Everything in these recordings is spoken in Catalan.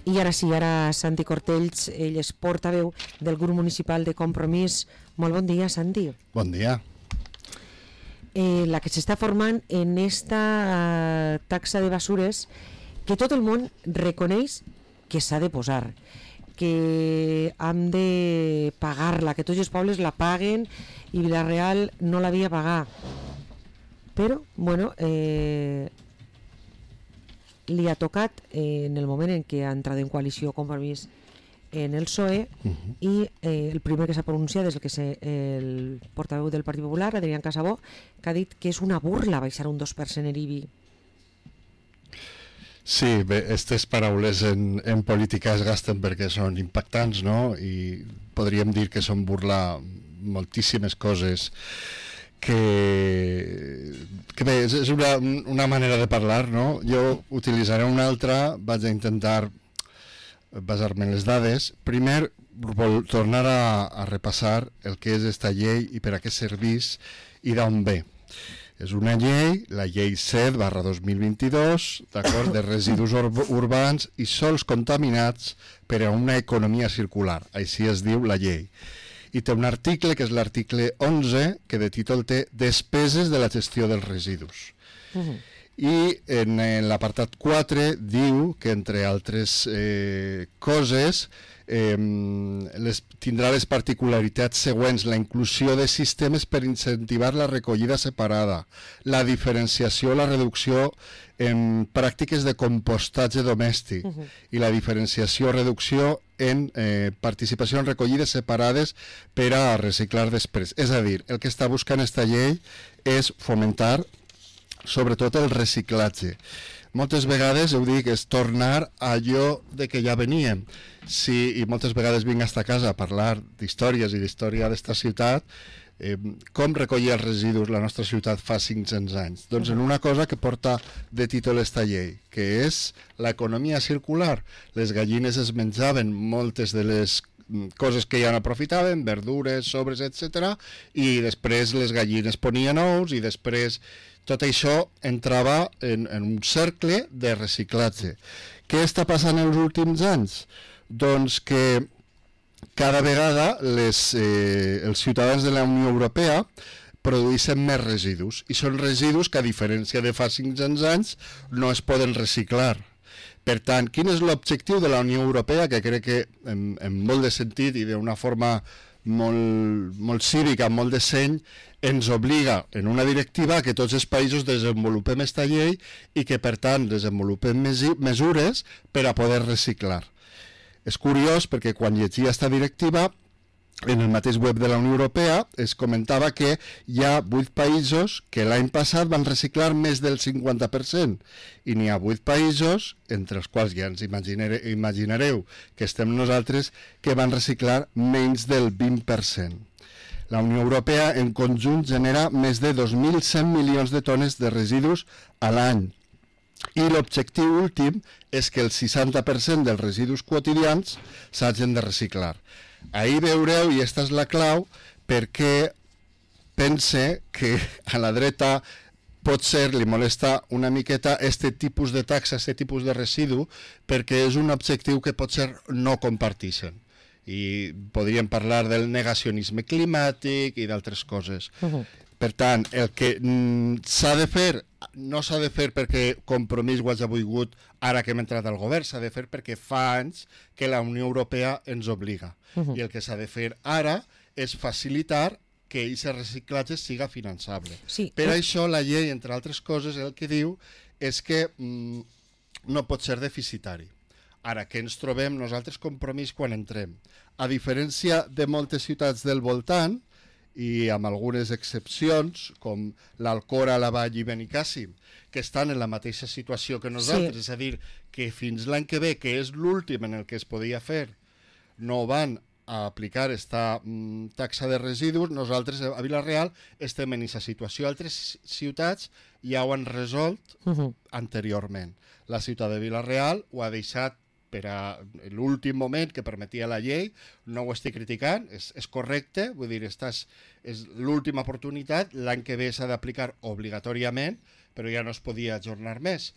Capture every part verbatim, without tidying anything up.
I ara sí, ara Santi Cortells, ell és portaveu del grup municipal de Compromís. Molt bon dia, Santi. Bon dia. Eh, la que s'està formant en esta uh, taxa de basures que tot el món reconeix que s'ha de posar, que hem de pagar-la, que tots els pobles la paguen i Vila-real no l'havia pagar. Però, bueno, eh, li ha tocat eh, en el moment en què ha entrat en coalició Compromís en el P S O E uh-huh. i eh, el primer que s'ha pronunciat és el, que se, el portaveu del Partit Popular, Adrián Casabó, que ha dit que és una burla baixar un dos per cent en I B I. Sí, bé, aquestes paraules en, en política es gasten perquè són impactants, no? I podríem dir que són burla moltíssimes coses que, que bé, és una, una manera de parlar, no? Jo utilitzaré una altra, vaig a intentar basar-me en les dades. Primer, vol tornar a, a repassar el que és esta llei i per a què serveix i d'on ve. És una llei, la llei set barra dos mil vint-i-dos, d'acord, de residus ur urbans i sols contaminats per a una economia circular. Així es diu la llei. I té un article, que és l'article onze, que de títol té Despeses de la gestió dels residus. Uh-huh. I en, en l'apartat quatre diu que, entre altres eh, coses, eh, les, tindrà les particularitats següents: la inclusió de sistemes per incentivar la recollida separada, la diferenciació, la reducció en pràctiques de compostatge domèstic uh-huh. i la diferenciació o reducció en eh, participació en recollides separades per a reciclar després. És a dir, el que està buscant esta llei és fomentar sobretot el reciclatge. Moltes vegades, ho dic, és tornar a allò de que ja veníem. Sí, i moltes vegades vinc a esta casa a parlar d'històries i d'història d'esta ciutat, eh, com recollir els residus la nostra ciutat fa cinc-cents anys. Doncs en una cosa que porta de títol esta llei, que és l'economia circular. Les gallines es menjaven moltes de les coses que ja no aprofitaven, verdures, sobres, etcètera, i després les gallines ponien ous i després tot això entrava en, en un cercle de reciclatge. Què està passant en els últims anys? Doncs que cada vegada les, eh, els ciutadans de la Unió Europea produeixen més residus, i són residus que, a diferència de fa cinc-cents anys, no es poden reciclar. Per tant, quin és l'objectiu de la Unió Europea, que crec que en, en molt de sentit i d'una forma molt, molt cívica, molt de seny, ens obliga en una directiva que tots els països desenvolupem esta llei i que, per tant, desenvolupem mesures per a poder reciclar. És curiós perquè quan llegia esta directiva, en el mateix web de la Unió Europea es comentava que hi ha vuit països que l'any passat van reciclar més del cinquanta per cent i n'hi ha vuit països, entre els quals ja ens imaginare, imaginareu que estem nosaltres, que van reciclar menys del vint per cent. La Unió Europea en conjunt genera més de dos mil cent milions de tones de residus a l'any i l'objectiu últim és que el seixanta per cent dels residus quotidians s'hagin de reciclar. Ahí veureu, i esta és la clau, perquè pense que a la dreta potser li molesta una miqueta este tipus de taxa, este tipus de residu, perquè és un objectiu que potser no comparteixen. I podríem parlar del negacionisme climàtic i d'altres coses. Uh-huh. Per tant, el que mm, s'ha de fer, no s'ha de fer perquè Compromís ho hagi volgut ara que hem entrat al govern, s'ha de fer perquè fa anys que la Unió Europea ens obliga. Uh-huh. I el que s'ha de fer ara és facilitar que aquest reciclatge siga finançable. Sí. Per uh... això la llei, entre altres coses, el que diu és que mm, no pot ser deficitari. Ara, què ens trobem nosaltres Compromís quan entrem? A diferència de moltes ciutats del voltant, i amb algunes excepcions, com l'Alcora, la Vall i Benicàssim, que estan en la mateixa situació que nosaltres, sí. És a dir, que fins l'any que ve, que és l'últim en el que es podia fer, no van a aplicar esta mm, taxa de residus, nosaltres a Vila-real estem en aquesta situació. Altres ciutats ja ho han resolt uh-huh. anteriorment. La ciutat de Vila-real ho ha deixat per a l'últim moment que permetia la llei, no ho estic criticant, és, és correcte, vull dir, esta és, és l'última oportunitat, l'any que ve s'ha d'aplicar obligatòriament, però ja no es podia ajornar més.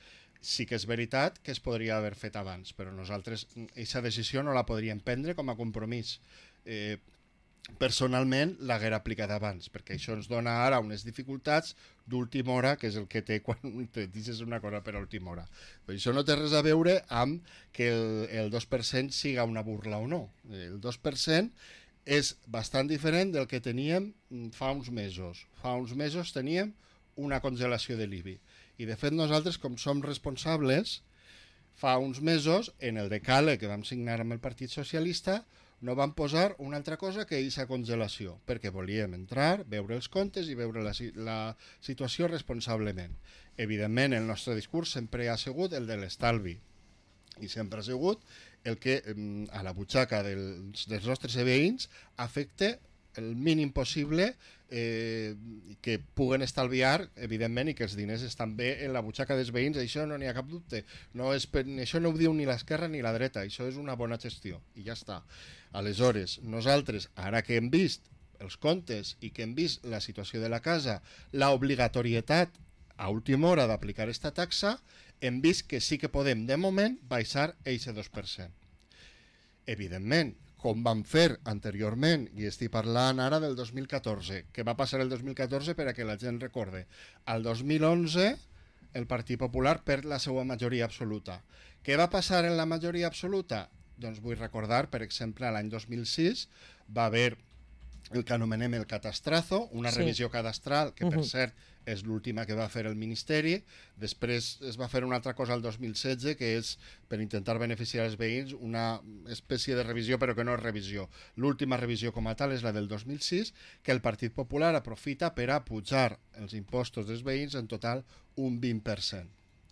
Sí que és veritat que es podria haver fet abans, però nosaltres aquesta decisió no la podríem prendre com a compromís. Eh, personalment l'haguera aplicat abans, perquè això ens dona ara unes dificultats d'última hora, que és el que té quan te dices una cosa per a última hora. Però això no té res a veure amb que el, el dos per cent siga una burla o no. El dos per cent és bastant diferent del que teníem fa uns mesos. Fa uns mesos teníem una congelació de l'I B I. I de fet nosaltres, com som responsables, fa uns mesos, en el decàleg que vam signar amb el Partit Socialista, no van posar una altra cosa que aquesta congelació, perquè volíem entrar, veure els comptes i veure la, la situació responsablement. Evidentment, el nostre discurs sempre ha sigut el de l'estalvi, i sempre ha sigut el que a la butxaca dels, dels nostres veïns afecte el mínim possible, eh, que puguen estalviar, evidentment, i que els diners estan bé en la butxaca dels veïns, això no n'hi ha cap dubte. No és per, això no ho diu ni l'esquerra ni la dreta, això és una bona gestió, i ja està. Aleshores, nosaltres, ara que hem vist els comptes i que hem vist la situació de la casa, l'obligatorietat a última hora d'aplicar aquesta taxa, hem vist que sí que podem, de moment, baixar aquest dos per cent. Evidentment, com vam fer anteriorment, i estic parlant ara del dos mil catorze. Què va passar el dos mil catorze per a que la gent recorde? Al dos mil onze el Partit Popular perd la seva majoria absoluta. Què va passar en la majoria absoluta? Doncs vull recordar, per exemple, l'any dos mil sis va haver el que anomenem el catastrazo, una sí. revisió cadastral, que per uh-huh. cert és l'última que va fer el Ministeri. Després es va fer una altra cosa el dos mil setze, que és, per intentar beneficiar els veïns, una espècie de revisió, però que no és revisió. L'última revisió com a tal és la del dos mil sis, que el Partit Popular aprofita per a pujar els impostos dels veïns en total un vint per cent.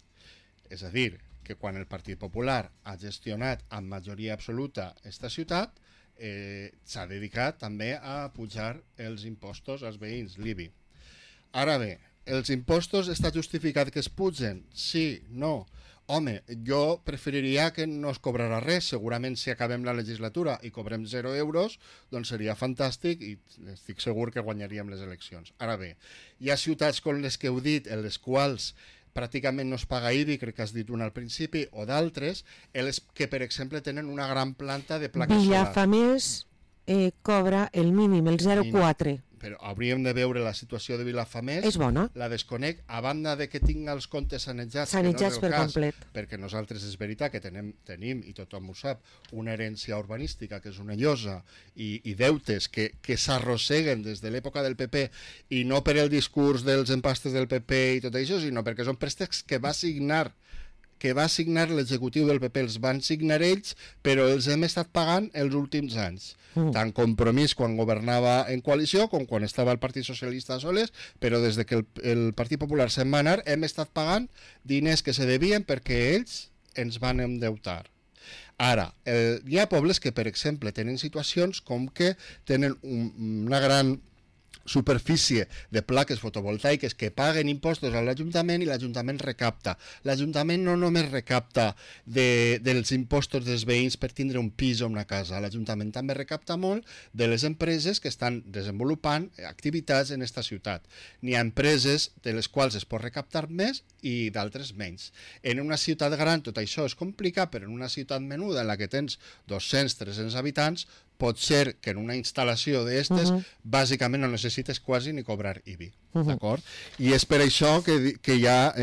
És a dir, que quan el Partit Popular ha gestionat amb majoria absoluta esta ciutat, eh, s'ha dedicat també a pujar els impostos als veïns, l'I B I. Ara bé, els impostos està justificat que es pugen? Sí, no. Home, jo preferiria que no es cobrarà res. Segurament si acabem la legislatura i cobrem zero euros, doncs seria fantàstic i estic segur que guanyaríem les eleccions. Ara bé, hi ha ciutats com les que heu dit, en les quals pràcticament no es paga I B I, crec que has dit una al principi, o d'altres, els que, per exemple, tenen una gran planta de plaques solars. Vilafamés eh, cobra el mínim, el zero coma quatre. Però hauríem de veure la situació de Vilafamés. És bona. La desconec, a banda de que tinga els comptes sanejats, sanejats que no és el per cas, complet. Perquè nosaltres és veritat que tenem, tenim, i tothom ho sap, una herència urbanística que és una llosa i, i deutes que, que s'arrosseguen des de l'època del P P, i no per el discurs dels empastes del P P i tot això, sinó perquè són préstecs que va signar que va signar l'executiu del P P, els van signar ells, però els hem estat pagant els últims anys. Mm. Tant Compromís quan governava en coalició com quan estava el Partit Socialista a soles, però des de que el, el Partit Popular se'n va anar hem estat pagant diners que se devien perquè ells ens van endeutar. Ara, eh, hi ha pobles que, per exemple, tenen situacions com que tenen un, una gran superfície de plaques fotovoltaiques que paguen impostos a l'Ajuntament i l'Ajuntament recapta. L'Ajuntament no només recapta de, dels impostos dels veïns per tindre un pis o una casa, l'Ajuntament també recapta molt de les empreses que estan desenvolupant activitats en esta ciutat. N'hi ha empreses de les quals es pot recaptar més i d'altres menys. En una ciutat gran tot això és complicat, però en una ciutat menuda en la que tens dos-cents a tres-cents habitants, pot ser que en una instal·lació d'estes uh-huh. bàsicament no necessites quasi ni cobrar I B I, uh-huh. d'acord? I és per això que, que hi ha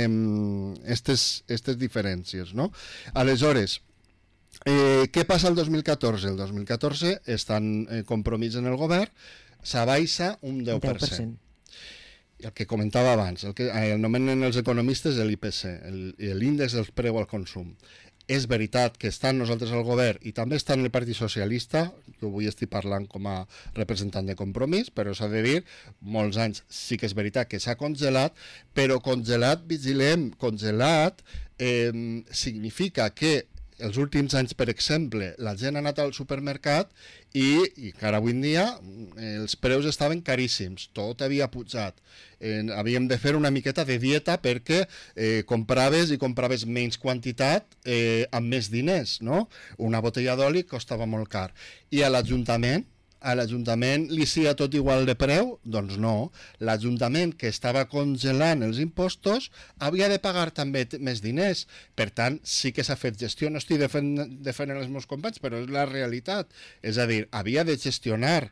aquestes eh, diferències, no? Aleshores, eh, què passa el dos mil catorze? El dos mil catorze estan eh, Compromís en el govern, s'abaixa un deu per cent. El que comentava abans, el que eh, anomenen els economistes l'I P C, l'índex del preu al consum. És veritat que estan nosaltres al govern i també estan el Partit Socialista, jo avui estic parlant com a representant de Compromís, però s'ha de dir, molts anys sí que és veritat que s'ha congelat, però congelat, vigilem, congelat eh, significa que els últims anys, per exemple, la gent ha anat al supermercat i, i encara avui en dia els preus estaven caríssims, tot havia pujat. Eh, havíem de fer una miqueta de dieta perquè eh, compraves i compraves menys quantitat eh, amb més diners, no? Una botella d'oli costava molt car. I a l'Ajuntament, a l'Ajuntament li sia tot igual de preu? Doncs no. L'Ajuntament que estava congelant els impostos havia de pagar també més diners. Per tant, sí que s'ha fet gestió. No estic defendent els meus companys, però és la realitat. És a dir, havia de gestionar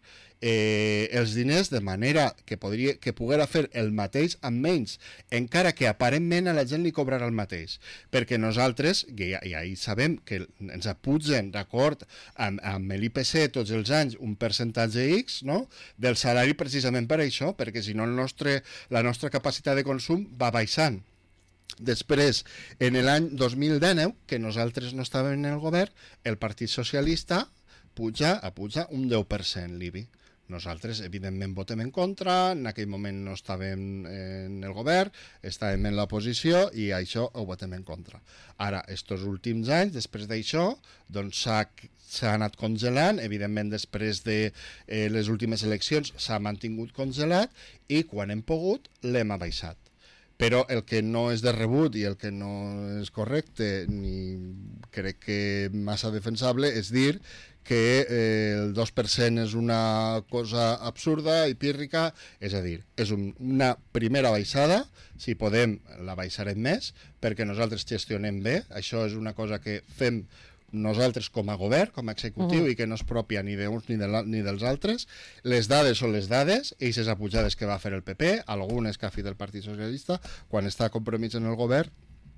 eh, els diners de manera que, podria, que poguera fer el mateix amb menys, encara que aparentment a la gent li cobrarà el mateix. Perquè nosaltres, i, i ahir sabem que ens apugen d'acord amb, amb l'I P C tots els anys un percentatge X, no?, del salari precisament per això, perquè si no el nostre, la nostra capacitat de consum va baixant. Després, en l'any dos mil dinou, que nosaltres no estàvem en el govern, el Partit Socialista puja, apuja un deu per cent l'I B I. Nosaltres, evidentment, votem en contra, en aquell moment no estàvem en el govern, estàvem en l'oposició i això ho votem en contra. Ara, estos últims anys, després d'això, doncs s'ha anat congelant, evidentment després de eh, les últimes eleccions s'ha mantingut congelat i quan hem pogut l'hem abaixat. Però el que no és de rebut i el que no és correcte ni crec que massa defensable és dir que eh, el dos per cent és una cosa absurda i pírrica, és a dir, és un, una primera baixada, si podem la baixarem més, perquè nosaltres gestionem bé, això és una cosa que fem nosaltres com a govern, com a executiu, uh-huh. i que no és pròpia ni d'uns ni, de ni dels altres. Les dades són les dades, eixes apujades que va fer el P P, algunes que ha fet el Partit Socialista, quan està compromís en el govern,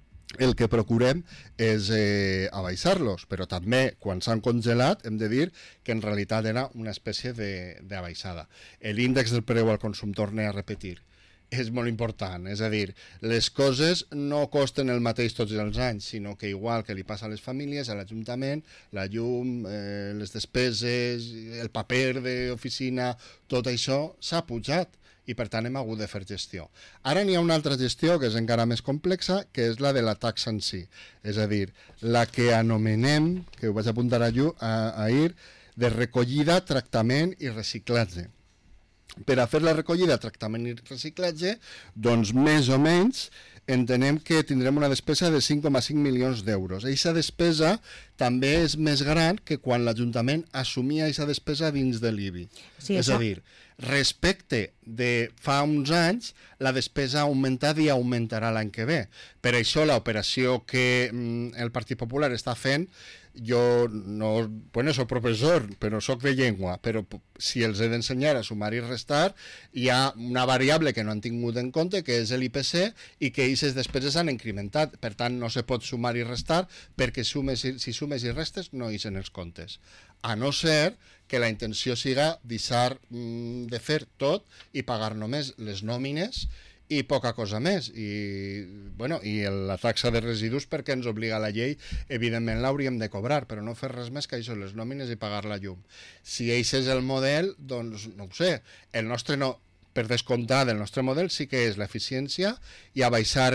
el que procurem és eh, abaixar-los, però també quan s'han congelat hem de dir que en realitat era una espècie d'abaixada. L'índex del preu al consum, torne a repetir, és molt important, és a dir, les coses no costen el mateix tots els anys, sinó que igual que li passa a les famílies, a l'Ajuntament, la llum, eh, les despeses, el paper d'oficina, tot això s'ha pujat i per tant hem hagut de fer gestió. Ara n'hi ha una altra gestió que és encara més complexa, que és la de la taxa en si, és a dir, la que anomenem, que ho vaig apuntar a ahir, de recollida, tractament i reciclatge. Per a fer la recollida, tractament i reciclatge, doncs més o menys entenem que tindrem una despesa de cinc coma cinc milions d'euros. Aquesta despesa també és més gran que quan l'Ajuntament assumia aquesta despesa dins de l'I B I. Sí, és això... a dir, respecte de fa uns anys, la despesa ha augmentat i augmentarà l'any que ve. Per això l'operació que mm, el Partit Popular està fent, jo no, bueno, soc professor, però soc de llengua, però si els he d'ensenyar a sumar i restar, hi ha una variable que no han tingut en compte, que és l'I P C, i que aquestes despeses han incrementat. Per tant, no se pot sumar i restar, perquè sumes i, si sumes i restes no hi són els comptes. A no ser que la intenció siga deixar mm, de fer tot i pagar només les nòmines i poca cosa més. I, bueno, i la taxa de residus, perquè ens obliga la llei, evidentment l'hauríem de cobrar, però no fer res més que això, les nòmines i pagar la llum. Si aquest és el model, doncs no ho sé, el nostre no, per descomptat, el nostre model sí que és l'eficiència i abaixar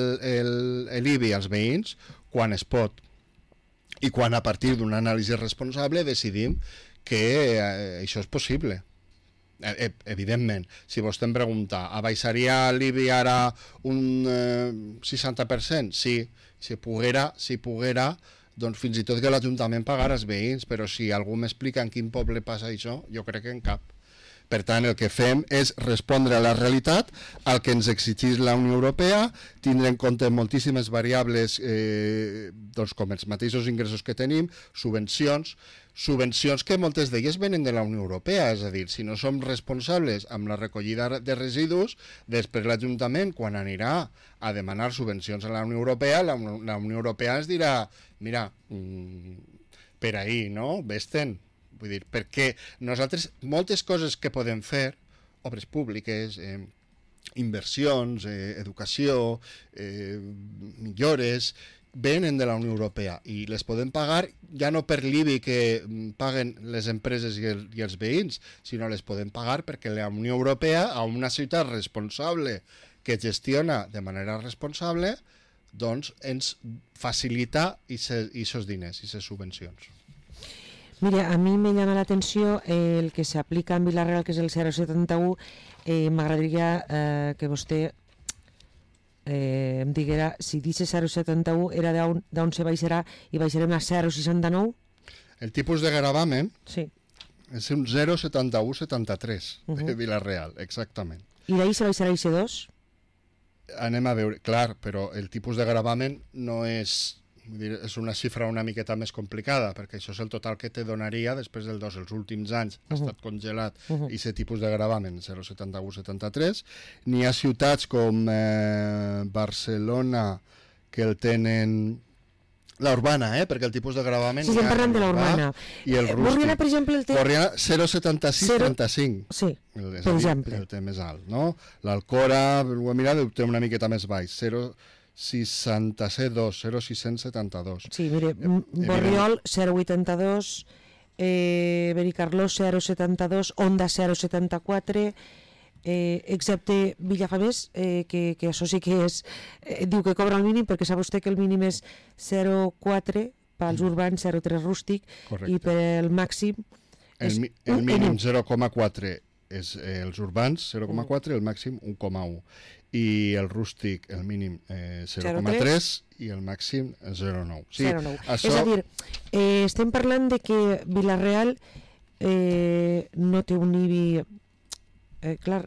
l'I B I als veïns quan es pot i quan a partir d'una anàlisi responsable decidim que eh, això és possible. Eh, evidentment, si vostè em pregunta, abaixaria l'I B I ara un eh, seixanta per cent? Sí, si poguera, si poguera, doncs fins i tot que l'Ajuntament pagara els veïns, però si algú m'explica en quin poble passa això, jo crec que en cap. Per tant, el que fem és respondre a la realitat, al que ens exigeix la Unió Europea, tindre en compte moltíssimes variables, eh, doncs com els mateixos ingressos que tenim, subvencions, subvencions que moltes d'elles venen de la Unió Europea, és a dir, si no som responsables amb la recollida de residus, després l'Ajuntament, quan anirà a demanar subvencions a la Unió Europea, la, la Unió Europea ens dirà, mira, mmm, per ahí, no? Vés-te'n. Vull dir, perquè nosaltres, moltes coses que podem fer, obres públiques, eh, inversions, eh, educació, eh, millores, venen de la Unió Europea i les podem pagar ja no per l'I B I que paguen les empreses i, el, i els veïns, sinó les podem pagar perquè la Unió Europea, a una ciutat responsable que gestiona de manera responsable, doncs ens facilita aquests diners, aquestes subvencions. Mira, a mi me llama la atenció el que se aplica en Vila-real, que és el zero coma setanta u. Eh, M'agradaria eh, que vostè eh, em diguera si dice zero coma setanta u era d'on se baixarà i baixarem a zero coma seixanta-nou. El tipus de gravamen, sí. És un zero coma setanta-u setanta-tres Uh -huh. de Vila-real, exactament. I d'ahir se baixarà l'I C dos? Anem a veure, clar, però el tipus de gravamen no és... Vull dir, és una xifra una miqueta més complicada, perquè això és el total que te donaria després del dos. Els últims anys ha estat congelat i uh -huh. aquest tipus de gravamen, zero coma setanta-u setanta-tres. N'hi ha ciutats com eh, Barcelona que el tenen... La urbana, eh? Perquè el tipus de gravamen... Sí, estem parlant de la urbana. I el eh, rústic. Borriana, per exemple, el té... Borriana, zero coma setanta-sis trenta-cinc. Sí, el, per exemple. El té més alt, no? L'Alcora, ho he mirat, té una miqueta més baix, zero coma seixanta-set dos, zero coma sis cents i setanta-dos. Sí, mire, Borriol, zero coma vuitanta-dos, eh, Benicarló, zero coma setanta-dos, Onda, zero coma setanta-quatre... Eh, excepte Vilafamés, eh, que, que això sí que és, eh, diu que cobra el mínim, perquè sap vostè que el mínim és zero coma quatre pels urbans, zero coma tres rústic. Correcte. I per el màxim el, mi, el mínim zero coma quatre és eh, els urbans, zero coma quatre, el màxim un coma un, i el rústic el mínim eh, zero coma tres i el màxim zero coma nou. Sí, zero coma nou. Això... És a dir, eh, estem parlant de que Vila-real eh, no té un I B I Eh, clar,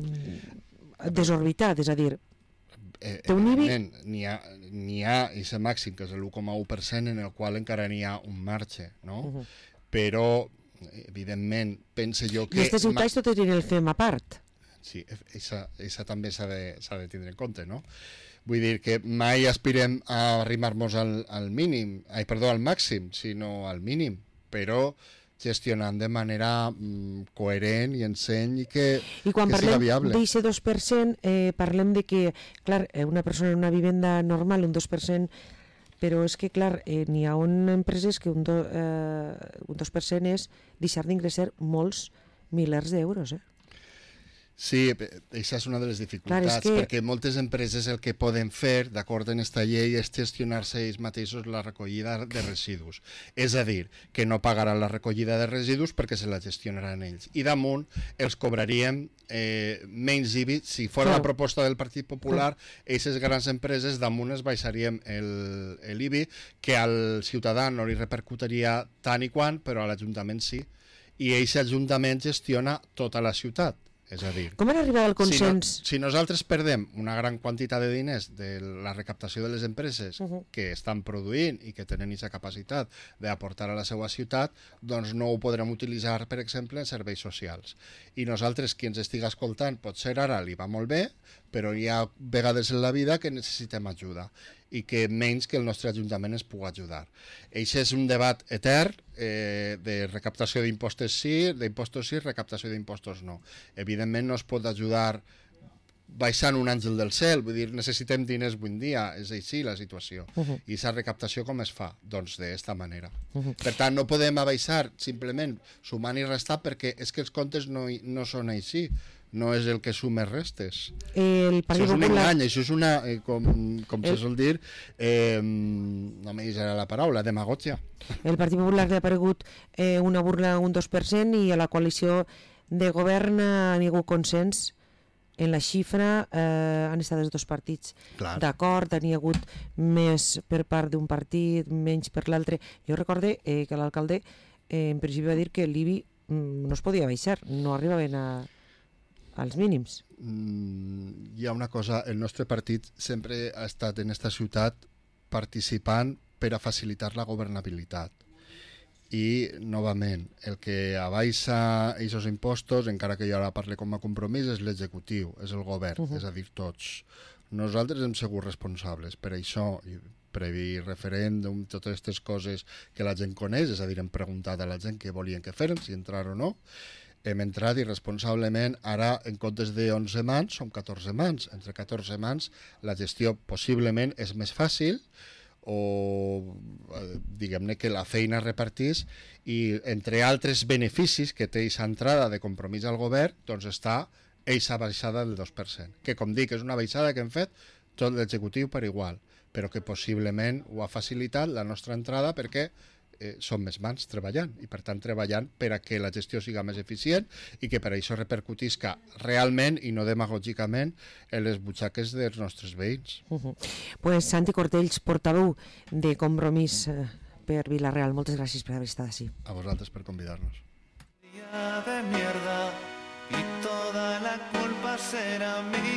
desorbitat, és a dir, eh, té un I B I... N'hi ha, n'hi ha aquest màxim, que és l'u coma u per cent, en el qual encara n'hi ha un marge, no? Uh -huh. Però, evidentment, pense jo que... I aquestes ciutats tot tenen el FEM a part. Sí, això també s'ha de, s'ha de tindre en compte, no? Vull dir que mai aspirem a arrimar-nos al, al mínim, ai, perdó, al màxim, sinó al mínim, però... gestionant de manera mm, coherent i enseny i que, I quan que siga viable. I quan parlem d'aquest dos per cent, eh, parlem de que, clar, una persona en una vivenda normal, un dos per cent, però és que, clar, eh, n'hi ha un empreses que un, do, eh, un dos per cent és deixar d'ingressar molts milers d'euros, eh? Sí, això és una de les dificultats, Clar, que... perquè moltes empreses el que poden fer, d'acord amb aquesta llei, és gestionar-se ells mateixos la recollida de residus. És a dir, que no pagaran la recollida de residus perquè se la gestionaran ells. I damunt els cobraríem eh, menys I B I. Si fos la proposta del Partit Popular, aquestes grans empreses damunt es baixaríem el, el I B I, que al ciutadà no li repercutiria tant i quant, però a l'Ajuntament sí. I aquest Ajuntament gestiona tota la ciutat. És a dir, com han arribat al consens? Si, no, si nosaltres perdem una gran quantitat de diners de la recaptació de les empreses uh -huh. que estan produint i que tenen aquesta capacitat d'aportar a la seva ciutat, doncs no ho podrem utilitzar, per exemple, en serveis socials. I nosaltres, qui ens estiga escoltant, potser ara li va molt bé, però hi ha vegades en la vida que necessitem ajuda i que menys que el nostre Ajuntament ens pugui ajudar. Això és un debat etern, eh, de recaptació d'impostos sí, d'impostos sí, recaptació d'impostos no. Evidentment no es pot ajudar baixant un àngel del cel, vull dir, necessitem diners avui dia, és així la situació. Uh -huh. I aquesta recaptació com es fa? Doncs d'esta manera. Uh -huh. Per tant, no podem abaixar simplement sumant i restar perquè és que els comptes no, no són així. No és el que sumes restes. El això és un engany, això és una, eh, com, com el... se sol dir, eh, no me diré la paraula, demagogia. El Partit Popular li ha aparegut eh, una burla un dos per cent i a la coalició de govern ha hagut consens en la xifra, eh, han estat els dos partits d'acord, n'hi ha hagut més per part d'un partit, menys per l'altre. Jo recorde eh, que l'alcalde eh, en principi va dir que l'I B I mm, no es podia baixar, no arribaven a... als mínims. Mm, hi ha una cosa, el nostre partit sempre ha estat en aquesta ciutat participant per a facilitar la governabilitat. I, novament, el que abaixa aquests impostos, encara que jo ara parle com a compromís, és l'executiu, és el govern, uh -huh. és a dir, tots. Nosaltres hem sigut responsables per això, i previ referèndum, totes aquestes coses que la gent coneix, és a dir, hem preguntat a la gent què volien que feren, si entrar o no, hem entrat i responsablement, ara en comptes de onze mans som catorze mans. Entre catorze mans la gestió possiblement és més fàcil o diguem-ne que la feina es repartís i entre altres beneficis que té aquesta entrada de compromís al govern doncs està aquesta baixada del dos per cent, que com dic és una baixada que hem fet tot l'executiu per igual, però que possiblement ho ha facilitat la nostra entrada perquè Eh, són més mans treballant i per tant treballant per a que la gestió siga més eficient i que per això repercutisca realment i no demagògicament en les butxaques dels nostres veïns. Uh -huh. Pues Santi Cortells, portaveu de Compromís eh, per Vila-real, moltes gràcies per haver estat així. A vosaltres per convidar-nos. de mierda y toda la culpa será mía.